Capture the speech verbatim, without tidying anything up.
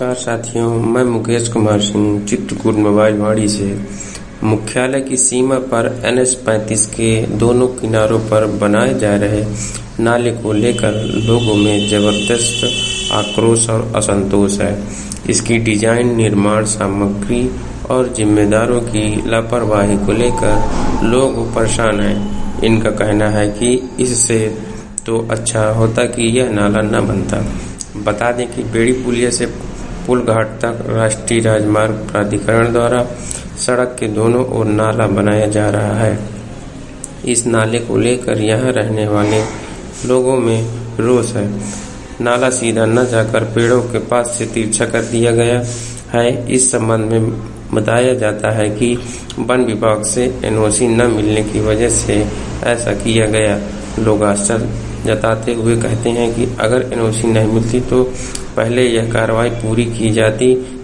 नमस्कार साथियों, मैं मुकेश कुमार सिंह चित्रकूट मोबाइलवाड़ी से। मुख्यालय की सीमा पर एन एच पैंतीस के दोनों किनारों पर बनाए जा रहे नाले को लेकर लोगों में जबरदस्त आक्रोश और असंतोष है। इसकी डिजाइन, निर्माण सामग्री और जिम्मेदारों की लापरवाही को लेकर लोग परेशान हैं। इनका कहना है कि इससे तो अच्छा होता कि यह नाला न बनता। बता दें कि बेड़ी पुलिया से पुल घाट तक राष्ट्रीय राजमार्ग प्राधिकरण द्वारा सड़क के दोनों ओर नाला बनाया जा रहा है। इस नाले को लेकर यहां रहने वाले लोगों में रोष है। नाला सीधा न जाकर पेड़ों के पास से तिरछा कर दिया गया है। इस संबंध में बताया जाता है कि वन विभाग से एन ओ सी न मिलने की वजह से ऐसा किया गया। लोग आश्चर्य जताते हुए कहते हैं कि अगर एन ओ सी नहीं मिलती तो पहले यह कार्रवाई पूरी की जाती।